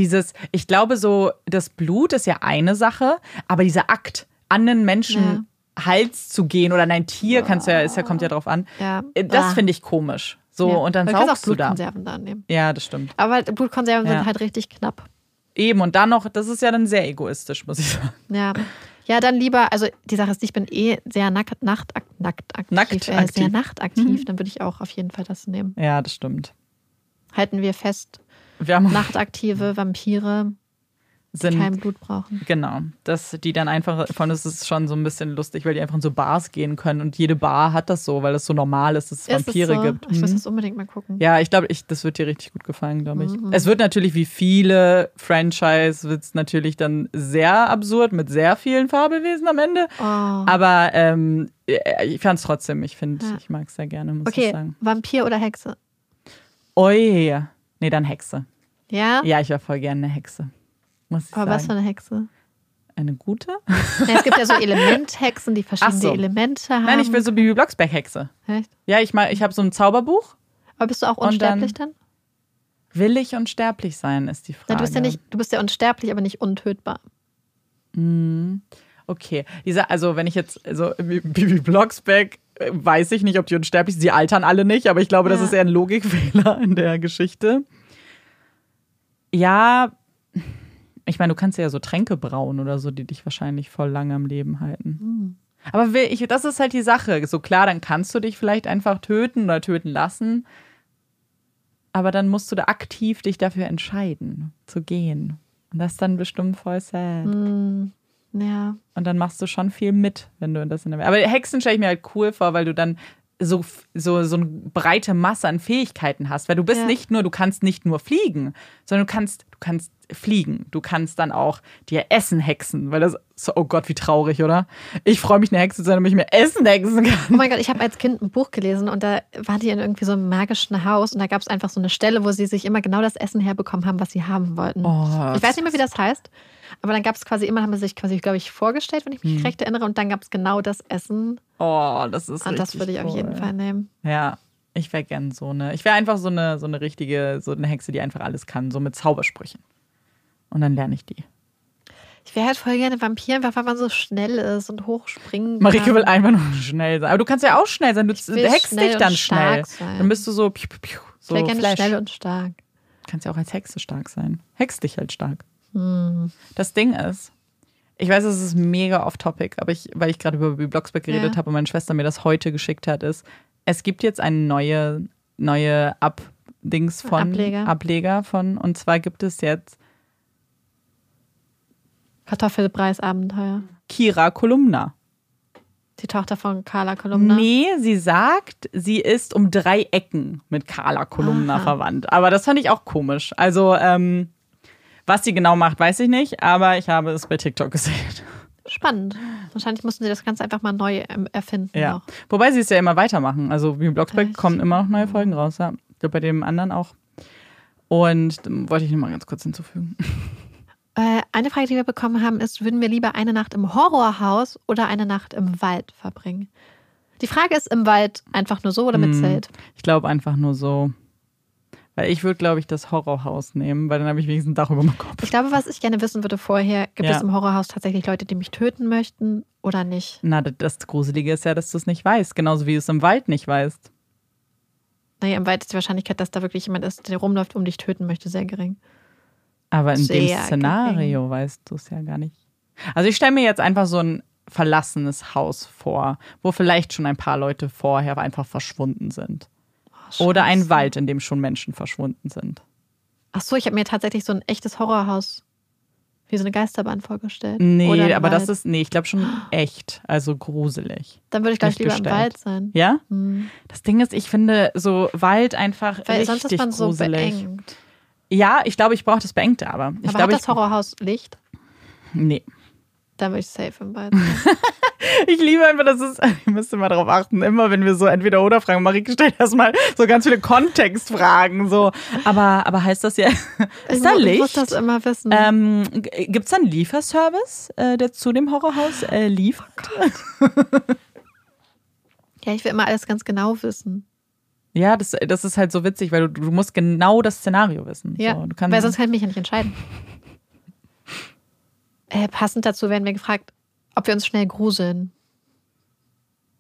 ich glaube so, das Blut ist ja eine Sache, aber dieser Akt, anderen Menschen Hals zu gehen oder in ein Tier, kommt ja drauf an. Ja. Das finde ich komisch. So, Ja. Und dann du kannst auch saugst du da. Blutkonserven da nehmen. Ja, das stimmt. Aber Blutkonserven sind halt richtig knapp. Eben, und dann noch, das ist ja dann sehr egoistisch, muss ich sagen. Ja. Ja, dann lieber, also die Sache ist, ich bin sehr nachtaktiv. Sehr nachtaktiv, dann würde ich auch auf jeden Fall das nehmen. Ja, das stimmt. Halten wir fest, Wir haben nachtaktive Vampire kein Blut brauchen. Genau, dass die dann einfach, von es ist schon so ein bisschen lustig, weil die einfach in so Bars gehen können und jede Bar hat das so, weil es so normal ist, dass es Vampire gibt. Ich muss das unbedingt mal gucken. Ja, ich glaube, das wird dir richtig gut gefallen, glaube ich. Es wird natürlich, wie viele Franchise, wird es natürlich dann sehr absurd mit sehr vielen Fabelwesen am Ende. Oh. Aber ich fand es trotzdem, ich mag es sehr gerne, muss ich sagen. Vampir oder Hexe? Oi, nee, dann Hexe. Ja? Ja, ich wäre voll gerne eine Hexe. Muss ich Aber sagen. was für eine Hexe? Eine gute? Ja, es gibt ja so Elementhexen, die verschiedene Elemente haben. Nein, ich will so Bibi Blocksberg-Hexe. Echt? Ja, ich habe so ein Zauberbuch. Aber bist du auch unsterblich dann? Will ich unsterblich sein, ist die Frage. Na, du bist ja unsterblich, aber nicht untötbar. Okay. Also, wenn ich jetzt, Bibi Blocksberg, weiß ich nicht, ob die unsterblich sind. Sie altern alle nicht, aber ich glaube, das ist eher ein Logikfehler in der Geschichte. Ja, ich meine, du kannst ja so Tränke brauen oder so, die dich wahrscheinlich voll lange am Leben halten. Aber das ist halt die Sache. So klar, dann kannst du dich vielleicht einfach töten oder töten lassen. Aber dann musst du da aktiv dich dafür entscheiden, zu gehen. Und das ist dann bestimmt voll sad. Ja. Und dann machst du schon viel mit, wenn du das in der Welt. Aber Hexen stelle ich mir halt cool vor, weil du dann so eine breite Masse an Fähigkeiten hast. Weil du bist du kannst nicht nur fliegen, sondern du kannst fliegen. Du kannst dann auch dir Essen hexen, weil das so, oh Gott, wie traurig, oder? Ich freue mich, eine Hexe zu sein, damit ich mir Essen hexen kann. Oh mein Gott, ich habe als Kind ein Buch gelesen und da war die in irgendwie so einem magischen Haus und da gab es einfach so eine Stelle, wo sie sich immer genau das Essen herbekommen haben, was sie haben wollten. Oh, ich weiß nicht mehr, wie das heißt, aber dann gab es quasi immer, haben sie sich quasi, glaube ich, vorgestellt, wenn ich mich recht erinnere, und dann gab es genau das Essen. Oh, das ist und das würde ich auf jeden Fall nehmen. Ja, ich wäre gern ich wäre einfach so eine richtige, so eine Hexe, die einfach alles kann, so mit Zaubersprüchen. Und dann lerne ich die. Ich wäre halt voll gerne Vampir, einfach weil man so schnell ist und hochspringen kann. Marike will einfach nur schnell sein. Aber du kannst ja auch schnell sein. Du hext dich dann schnell. Sein. Dann bist du so Ich wäre gerne Flash. schnell und stark. Du kannst ja auch als Hexe stark sein. Hext dich halt stark. Das Ding ist, ich weiß, es ist mega off-topic, aber weil ich gerade über Bibi Blocksberg geredet habe und meine Schwester mir das heute geschickt hat, es gibt jetzt eine neue Ableger von, und zwar gibt es jetzt Kartoffelpreisabenteuer. Kira Kolumna. Die Tochter von Carla Kolumna? Nee, sie sagt, sie ist um 3 Ecken mit Carla Kolumna verwandt. Aber das fand ich auch komisch. Also, was sie genau macht, weiß ich nicht, aber ich habe es bei TikTok gesehen. Spannend. Wahrscheinlich mussten sie das Ganze einfach mal neu erfinden. Ja. Noch. Wobei sie es ja immer weitermachen. Also wie Blocksberg kommen immer noch neue Folgen raus. Ja. Bei dem anderen auch. Und wollte ich noch mal ganz kurz hinzufügen. Eine Frage, die wir bekommen haben, ist, würden wir lieber eine Nacht im Horrorhaus oder eine Nacht im Wald verbringen? Die Frage ist, im Wald einfach nur so oder mit Zelt? Ich glaube einfach nur so. Weil ich würde, glaube ich, das Horrorhaus nehmen, weil dann habe ich wenigstens ein Dach über meinem Kopf. Ich glaube, was ich gerne wissen würde vorher, gibt es im Horrorhaus tatsächlich Leute, die mich töten möchten oder nicht? Na, das Gruselige ist ja, dass du es nicht weißt. Genauso wie du es im Wald nicht weißt. Naja, im Wald ist die Wahrscheinlichkeit, dass da wirklich jemand ist, der rumläuft und dich töten möchte, sehr gering. Aber in dem Sehr Szenario gering. weißt du es ja gar nicht. Also ich stelle mir jetzt einfach so ein verlassenes Haus vor, wo vielleicht schon ein paar Leute vorher einfach verschwunden sind. Oder ein Wald, in dem schon Menschen verschwunden sind. Ach so, ich habe mir tatsächlich so ein echtes Horrorhaus wie so eine Geisterbahn vorgestellt. Nee, aber das ist, ich glaube schon echt, also gruselig. Dann würde ich gleich lieber gestellt. im Wald sein. Ja? Das Ding ist, ich finde so Wald einfach Weil richtig sonst ist man so gruselig. beengt. Ja, ich glaube, ich brauche das Beengte, aber ich Aber glaube, hat das Horrorhaus Licht? Nee. Dann würde ich safe im Wald sein. Ich liebe einfach, ihr müsst mal darauf achten, immer wenn wir so entweder oder fragen, Marike stellt erstmal so ganz viele Kontextfragen. So. Aber heißt das ja, ist da Licht? Ich muss das immer wissen. Gibt es da einen Lieferservice, der zu dem Horrorhaus liefert? Ja, ich will immer alles ganz genau wissen. Ja, das ist halt so witzig, weil du musst genau das Szenario wissen. Ja, so, du kannst weil sonst kann ich mich ja nicht entscheiden. Passend dazu werden wir gefragt, ob wir uns schnell gruseln.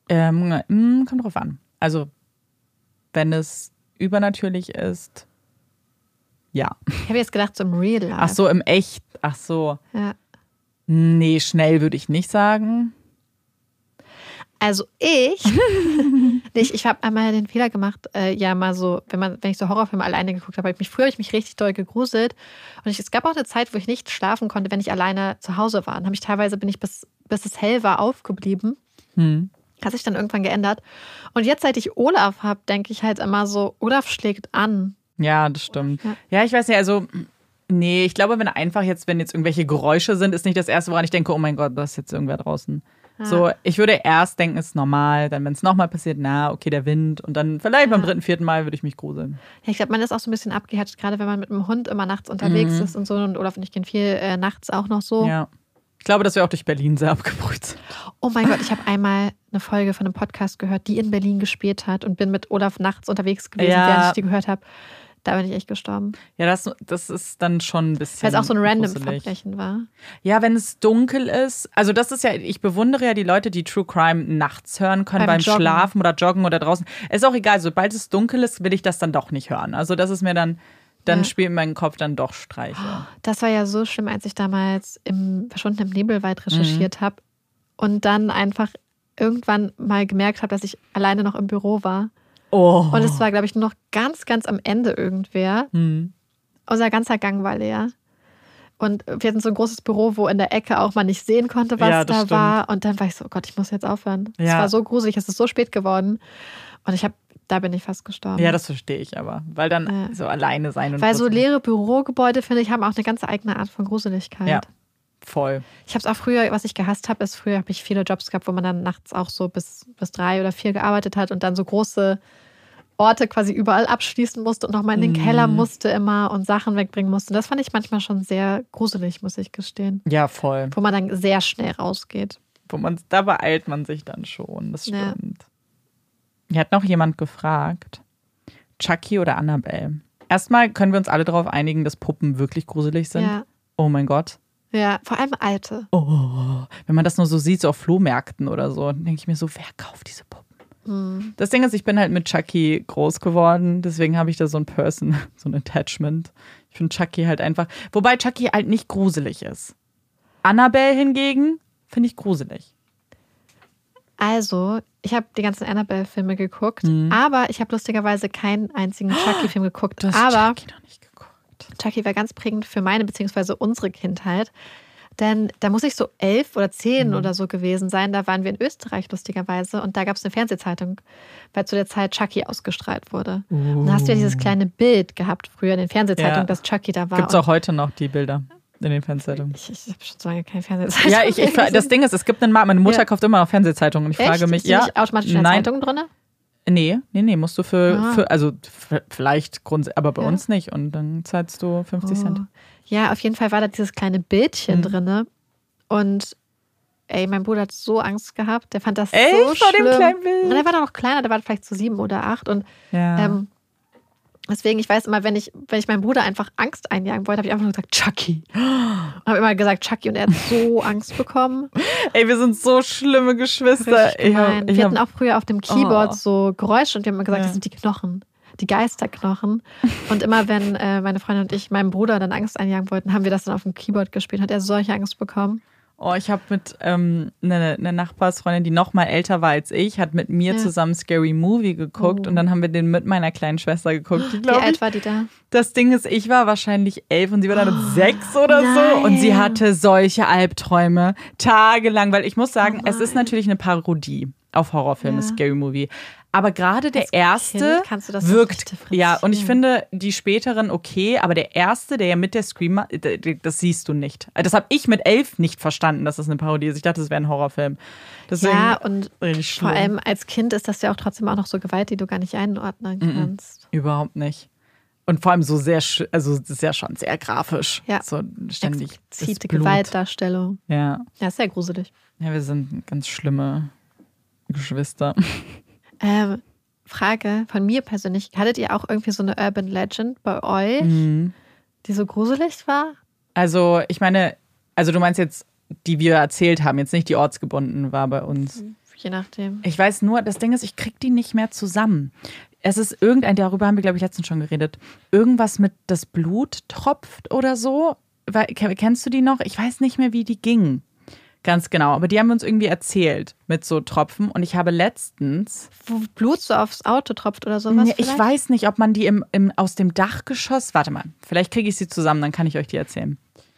Kommt drauf an. Also, wenn es übernatürlich ist, ja. Ich habe jetzt gedacht, so im Real Life. Ach so, im Echt. Ach so. Ja. Nee, schnell würde ich nicht sagen. Also ich habe einmal den Fehler gemacht, mal so, wenn ich so Horrorfilme alleine geguckt habe, früher habe ich mich richtig doll gegruselt. Und es gab auch eine Zeit, wo ich nicht schlafen konnte, wenn ich alleine zu Hause war. Und teilweise bin ich bis es hell war aufgeblieben. Hat sich dann irgendwann geändert. Und jetzt, seit ich Olaf habe, denke ich halt immer so, Olaf schlägt an. Ja, das stimmt. Ja, ich weiß nicht, also nee, ich glaube, wenn jetzt irgendwelche Geräusche sind, ist nicht das Erste, woran ich denke, oh mein Gott, da ist jetzt irgendwer draußen. So, ich würde erst denken, es ist normal, dann, wenn es nochmal passiert, okay, der Wind. Und dann vielleicht beim 3., 4. Mal würde ich mich gruseln. Ja, ich glaube, man ist auch so ein bisschen abgehärtet, gerade wenn man mit dem Hund immer nachts unterwegs ist und so. Und Olaf und ich gehen viel nachts auch noch so. Ja. Ich glaube, dass wir auch durch Berlin sehr abgebrüht sind. Oh mein Gott, ich habe einmal eine Folge von einem Podcast gehört, die in Berlin gespielt hat und bin mit Olaf nachts unterwegs gewesen, während ich die gehört habe. Da bin ich echt gestorben. Ja, das ist dann schon ein bisschen. Weil es auch so ein random gruselig. Verbrechen war. Ja, wenn es dunkel ist. Also, das ist ja, ich bewundere ja die Leute, die True Crime nachts hören können, beim Schlafen oder Joggen oder draußen. Ist auch egal, sobald es dunkel ist, will ich das dann doch nicht hören. Also, das ist mir dann spielt in meinem Kopf dann doch Streiche. Das war ja so schlimm, als ich damals im Verschwundenen Nebelwald recherchiert habe und dann einfach irgendwann mal gemerkt habe, dass ich alleine noch im Büro war. Oh. Und es war, glaube ich, nur noch ganz, ganz am Ende irgendwer. Unser ganzer Gang war leer. Und wir hatten so ein großes Büro, wo in der Ecke auch man nicht sehen konnte, was da war. Und dann war ich so, oh Gott, ich muss jetzt aufhören. Es war so gruselig, es ist so spät geworden. Und da bin ich fast gestorben. Ja, das verstehe ich aber. Weil dann so alleine sein und weil so leere Bürogebäude, finde ich, haben auch eine ganz eigene Art von Gruseligkeit. Ja, voll. Ich habe es auch früher, was ich gehasst habe, ist, früher habe ich viele Jobs gehabt, wo man dann nachts auch so bis 3 oder 4 gearbeitet hat und dann so große Orte quasi überall abschließen musste und nochmal in den Keller musste immer und Sachen wegbringen musste. Und das fand ich manchmal schon sehr gruselig, muss ich gestehen. Ja, voll. Wo man dann sehr schnell rausgeht. Da beeilt man sich dann schon, das stimmt. Ja. Hier hat noch jemand gefragt, Chucky oder Annabelle? Erstmal können wir uns alle darauf einigen, dass Puppen wirklich gruselig sind. Ja. Oh mein Gott. Ja, vor allem alte. Oh, wenn man das nur so sieht, so auf Flohmärkten oder so, dann denke ich mir so, wer kauft diese Puppen? Das Ding ist, ich bin halt mit Chucky groß geworden, deswegen habe ich da so ein Attachment. Ich finde Chucky halt einfach, wobei Chucky halt nicht gruselig ist. Annabelle hingegen finde ich gruselig. Also, ich habe die ganzen Annabelle-Filme geguckt, aber ich habe lustigerweise keinen einzigen Chucky-Film geguckt. Du hast aber Chucky noch nicht geguckt. Chucky war ganz prägend für meine bzw. unsere Kindheit. Denn da muss ich so 11 oder 10 oder so gewesen sein. Da waren wir in Österreich lustigerweise und da gab es eine Fernsehzeitung, weil zu der Zeit Chucky ausgestrahlt wurde. Und da hast du ja dieses kleine Bild gehabt früher in den Fernsehzeitungen, dass Chucky da war. Gibt es auch heute noch die Bilder in den Fernsehzeitungen? Ich habe schon so lange keine Fernsehzeitung. Ja, das Ding ist, es gibt einen Markt. Meine Mutter kauft immer noch Fernsehzeitungen. Und ich frage mich, Ist nicht automatisch eine Zeitung drin? Nee, musst du vielleicht aber bei uns nicht. Und dann zahlst du 50 Cent. Ja, auf jeden Fall war da dieses kleine Bildchen drin. Und mein Bruder hat so Angst gehabt. Der fand das so schlimm. Vor dem kleinen Bild? Und der war dann noch kleiner, der war vielleicht so 7 oder 8. Und deswegen, ich weiß immer, wenn ich meinem Bruder einfach Angst einjagen wollte, habe ich einfach nur gesagt, Chucky. Und habe immer gesagt, Chucky. Und er hat so Angst bekommen. Wir sind so schlimme Geschwister. Wir hatten auch früher auf dem Keyboard so Geräusche und wir haben immer gesagt, das sind die Knochen. Die Geisterknochen. Und immer wenn meine Freundin und ich meinem Bruder dann Angst einjagen wollten, haben wir das dann auf dem Keyboard gespielt. Hat er solche Angst bekommen? Oh, ich habe mit eine Nachbarsfreundin, die noch mal älter war als ich, hat mit mir zusammen Scary Movie geguckt und dann haben wir den mit meiner kleinen Schwester geguckt. Wie alt war die da? Das Ding ist, ich war wahrscheinlich 11 und sie war dann 6 oder so und sie hatte solche Albträume tagelang, weil ich muss sagen, es ist natürlich eine Parodie auf Horrorfilme, Scary Movie. Aber gerade der erste wirkt, und ich finde die späteren okay, aber der erste, der ja mit der Scream, das siehst du nicht. Das habe ich mit 11 nicht verstanden, dass das eine Parodie ist. Ich dachte, das wäre ein Horrorfilm. Deswegen und vor allem als Kind ist das ja auch trotzdem auch noch so Gewalt, die du gar nicht einordnen kannst. Überhaupt nicht. Und vor allem so sehr, also das ist ja schon sehr grafisch. Ja. So ständig. Explizite Gewaltdarstellung. Ja. Ja, ist sehr gruselig. Ja, wir sind ganz schlimme Geschwister. Frage von mir persönlich. Hattet ihr auch irgendwie so eine Urban Legend bei euch, die so gruselig war? Also, ich meine, du meinst jetzt, die wir erzählt haben, jetzt nicht die ortsgebunden war bei uns. je nachdem. Ich weiß nur, das Ding ist, ich krieg die nicht mehr zusammen. Es ist darüber haben wir, glaube ich, letztens schon geredet, irgendwas mit das Blut tropft oder so. Kennst du die noch? Ich weiß nicht mehr, wie die ging. Ganz genau, aber die haben uns irgendwie erzählt mit so Tropfen und ich habe letztens... Wo Blut so aufs Auto tropft oder sowas? Nee, ich weiß nicht, ob man die aus dem Dachgeschoss... Warte mal, vielleicht kriege ich sie zusammen, dann kann ich euch die erzählen.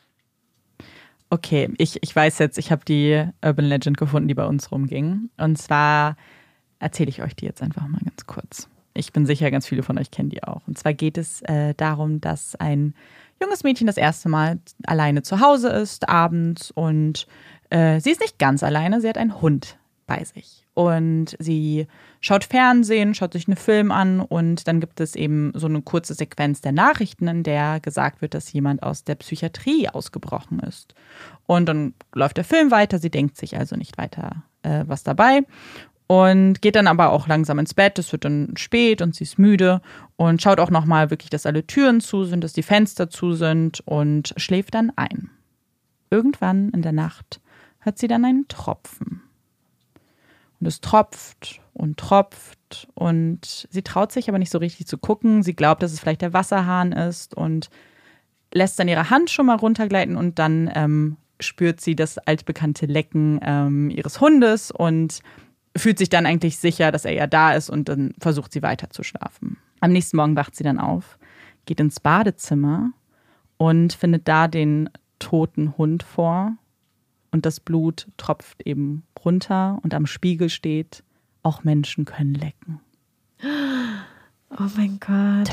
Okay, ich weiß jetzt, ich habe die Urban Legend gefunden, die bei uns rumging. Und zwar erzähle ich euch die jetzt einfach mal ganz kurz. Ich bin sicher, ganz viele von euch kennen die auch. Und zwar geht es darum, dass ein junges Mädchen das erste Mal alleine zu Hause ist, abends und... sie ist nicht ganz alleine, sie hat einen Hund bei sich. Und sie schaut Fernsehen, schaut sich einen Film an und dann gibt es eben so eine kurze Sequenz der Nachrichten, in der gesagt wird, dass jemand aus der Psychiatrie ausgebrochen ist. Und dann läuft der Film weiter, sie denkt sich also nicht weiter was dabei und geht dann aber auch langsam ins Bett. Es wird dann spät und sie ist müde und schaut auch nochmal wirklich, dass alle Türen zu sind, dass die Fenster zu sind und schläft dann ein. Irgendwann in der Nacht hört sie dann einen Tropfen. Und es tropft und tropft und sie traut sich aber nicht so richtig zu gucken. Sie glaubt, dass es vielleicht der Wasserhahn ist und lässt dann ihre Hand schon mal runtergleiten und dann spürt sie das altbekannte Lecken ihres Hundes und fühlt sich dann eigentlich sicher, dass er ja da ist und dann versucht sie weiter zu schlafen. Am nächsten Morgen wacht sie dann auf, geht ins Badezimmer und findet da den toten Hund vor. Und das Blut tropft eben runter und am Spiegel steht, auch Menschen können lecken. Oh mein Gott.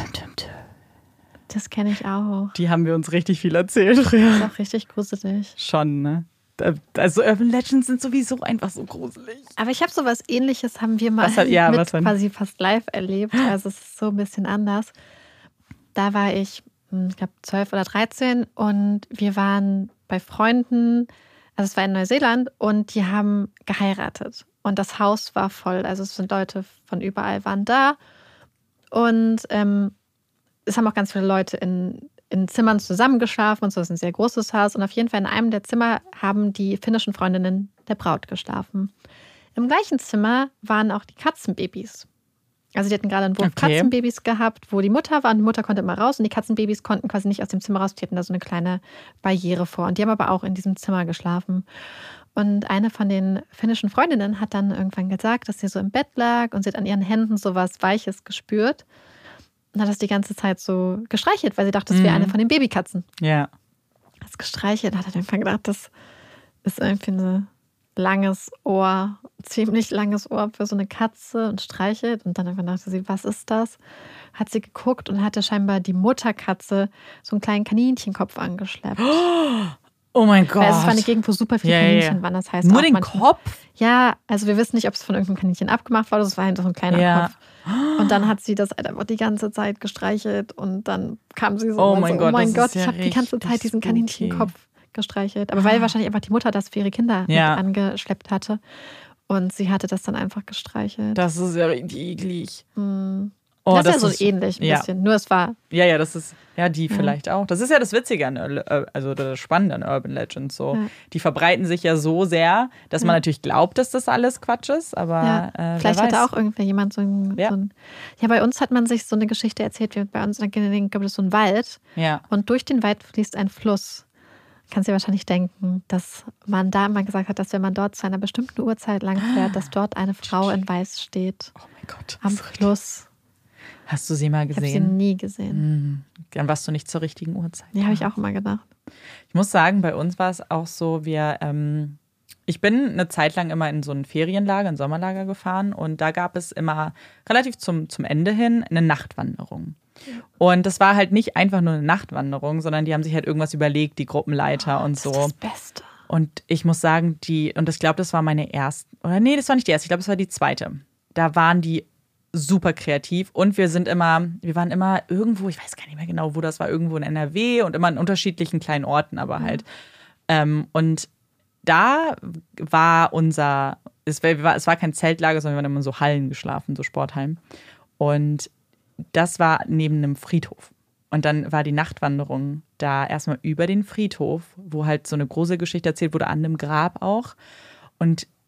Das kenne ich auch. Die haben wir uns richtig viel erzählt früher. Das ist auch richtig gruselig. Schon, ne? Also Urban Legends sind sowieso einfach so gruselig. Aber ich habe sowas Ähnliches, haben wir mal quasi fast live erlebt. Also es ist so ein bisschen anders. Da war ich glaube 12 oder 13 und wir waren bei Freunden. Also es war in Neuseeland und die haben geheiratet und das Haus war voll. Also es sind Leute von überall waren da und es haben auch ganz viele Leute in Zimmern zusammengeschlafen und so. Es ist ein sehr großes Haus und auf jeden Fall in einem der Zimmer haben die finnischen Freundinnen der Braut geschlafen. Im gleichen Zimmer waren auch die Katzenbabys. Also die hatten gerade einen Wurf Katzenbabys gehabt, wo die Mutter war und die Mutter konnte immer raus und die Katzenbabys konnten quasi nicht aus dem Zimmer raus. Die hatten da so eine kleine Barriere vor und die haben aber auch in diesem Zimmer geschlafen. Und eine von den finnischen Freundinnen hat dann irgendwann gesagt, dass sie so im Bett lag und sie hat an ihren Händen so was Weiches gespürt und hat das die ganze Zeit so gestreichelt, weil sie dachte, das wäre eine von den Babykatzen. Ja. Das gestreichelt, hat er dann gedacht, das ist irgendwie ein langes Ohr, ziemlich langes Ohr für so eine Katze und streichelt. Und dann einfach dachte sie, was ist das? Hat sie geguckt und hatte scheinbar die Mutterkatze so einen kleinen Kaninchenkopf angeschleppt. Oh mein Gott. Weil es war eine Gegend, wo super viele Kaninchen waren. Das heißt nur auch den Kopf? Ja, also wir wissen nicht, ob es von irgendeinem Kaninchen abgemacht wurde. Das war einfach so ein kleiner Kopf. Und dann hat sie das halt einfach die ganze Zeit gestreichelt und dann kam sie so, oh mein Gott, ich habe die ganze Zeit diesen Kaninchenkopf gestreichelt. Aber weil wahrscheinlich einfach die Mutter das für ihre Kinder mit angeschleppt hatte. Und sie hatte das dann einfach gestreichelt. Das ist ja richtig eklig. Oh, das ist ja so ähnlich ein bisschen. Nur es war... Ja, das ist... Ja, die vielleicht auch. Das ist ja das Witzige an, also das Spannende an Urban Legends. So. Ja. Die verbreiten sich ja so sehr, dass man natürlich glaubt, dass das alles Quatsch ist. Aber vielleicht hatte auch irgendwer jemand so ein... Ja, bei uns hat man sich so eine Geschichte erzählt. Bei uns in der Gegend gibt es so einen Wald. Ja. Und durch den Wald fließt ein Fluss. Kannst dir wahrscheinlich denken, dass man da immer gesagt hat, dass wenn man dort zu einer bestimmten Uhrzeit lang fährt, dass dort eine Frau in Weiß steht. Oh mein Gott. Am Fluss. Hast du sie mal gesehen? Ich habe sie nie gesehen. Dann warst du nicht zur richtigen Uhrzeit. Ja, habe ich auch immer gedacht. Ich muss sagen, bei uns war es auch so, ich bin eine Zeit lang immer in so ein Ferienlager, ein Sommerlager gefahren und da gab es immer relativ zum Ende hin eine Nachtwanderung. Und das war halt nicht einfach nur eine Nachtwanderung, sondern die haben sich halt irgendwas überlegt, die Gruppenleiter und so. Das ist das Beste. Und ich muss sagen, und ich glaube, das war meine erste, oder nee, das war nicht die erste, ich glaube, das war die zweite. Da waren die super kreativ und wir waren immer irgendwo, ich weiß gar nicht mehr genau, wo das war, irgendwo in NRW und immer in unterschiedlichen kleinen Orten, aber halt. Und da war es war kein Zeltlager, sondern wir haben immer so Hallen geschlafen, so Sporthallen. Und das war neben einem Friedhof. Und dann war die Nachtwanderung da erstmal über den Friedhof, wo halt so eine große Geschichte erzählt wurde, an einem Grab auch. Und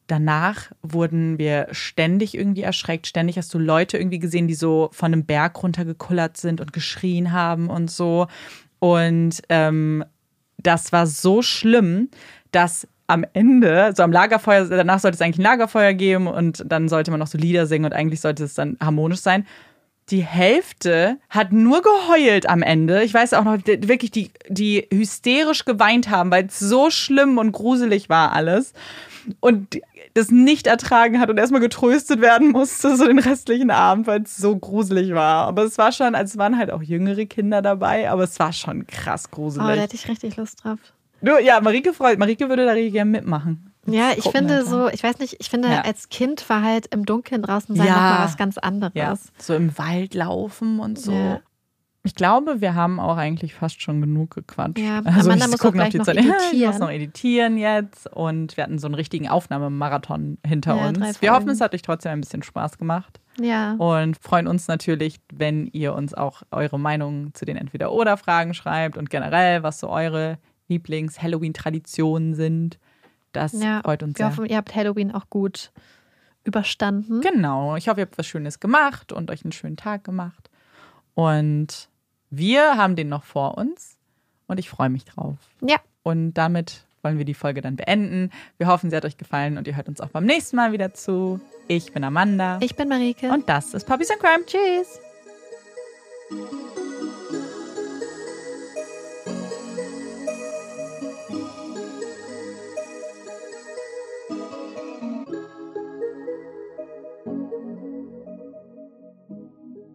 danach wurden wir ständig irgendwie erschreckt. Ständig hast du Leute irgendwie gesehen, die so von einem Berg runtergekullert sind und geschrien haben und so. Und das war so schlimm, dass am Ende, so am Lagerfeuer, danach sollte es eigentlich ein Lagerfeuer geben und dann sollte man noch so Lieder singen und eigentlich sollte es dann harmonisch sein. Die Hälfte hat nur geheult am Ende. Ich weiß auch noch, wirklich, die hysterisch geweint haben, weil es so schlimm und gruselig war alles. Und das nicht ertragen hat und erstmal getröstet werden musste, so den restlichen Abend, weil es so gruselig war. Aber es war schon, also es waren halt auch jüngere Kinder dabei, aber es war schon krass gruselig. Oh, da hätte ich richtig Lust drauf. Ja, Marike würde da richtig gerne mitmachen. Ja, ich finde so, ich weiß nicht, als Kind war halt im Dunkeln draußen sein nochmal was ganz anderes. Ja, so im Wald laufen und so. Ja. Ich glaube, wir haben auch eigentlich fast schon genug gequatscht. Ja, also Amanda muss auch gleich noch editieren. Ich muss noch editieren jetzt und wir hatten so einen richtigen Aufnahmemarathon hinter uns. 3 Folgen. Wir hoffen, es hat euch trotzdem ein bisschen Spaß gemacht. Ja. Und freuen uns natürlich, wenn ihr uns auch eure Meinung zu den Entweder-Oder-Fragen schreibt und generell, was so eure Lieblings-Halloween-Traditionen sind. Das freut uns sehr. Wir hoffen, ihr habt Halloween auch gut überstanden. Genau. Ich hoffe, ihr habt was Schönes gemacht und euch einen schönen Tag gemacht. Und wir haben den noch vor uns und ich freue mich drauf. Ja. Und damit wollen wir die Folge dann beenden. Wir hoffen, sie hat euch gefallen und ihr hört uns auch beim nächsten Mal wieder zu. Ich bin Amanda. Ich bin Marike. Und das ist Puppies and Crime. Tschüss.